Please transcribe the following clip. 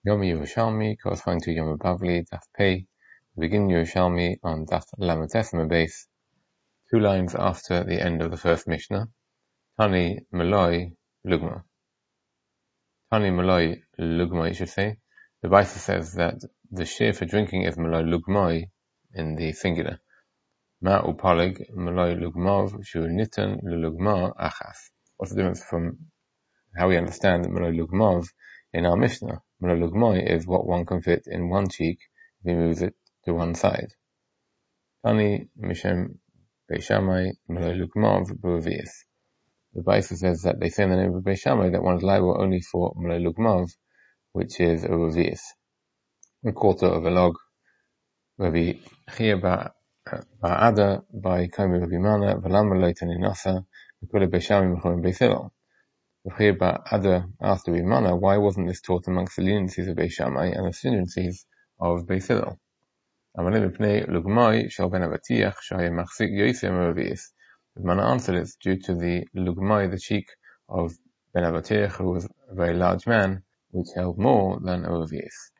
Yom Yerushalmi corresponding to Yom Bavli, Daf Pei. We begin Yerushalmi on Daf Lamed Tesma base, 2 lines after the end of the first Mishnah. Tani Maloi Lugma. Tani Maloi Lugma, you should say. The Baisa says that the shear for drinking is Maloi Lugmoi in the singular. Ma upalig Maloi Lugmav Shu Nitan Lugma Achas. What's the difference from how we understand Maloi Lugmav in our Mishnah? Maloi Lugmoi is what one can fit in one cheek if he moves it to one side. Tani Mishem Beis Shammai Maloi Lugmav B'Revius. The Baisa says that they say in the name of Beis Shammai that one is liable only for Maloi Lugmav, which is a Revius, a quarter of a log. Rabbi Chia Ba'ada by Kami Rabbi Mana V'lam Maloi Tani Nasa V'kule Beis Shammai Mechorim Beis Hillel. Rabbi Ba'ada asked Rabbi Mana, why wasn't this taught amongst the leniencies of Beis Shammai and the stringencies of Beis Hillel? Amalim Pnei Lugmai Shal Ben Avatiach Shaya Machzik Yoisem Revius. The Mana answered it's due to the Lugmai, the cheek of Ben Avatiach, who was a very large man, which held more than a Revius.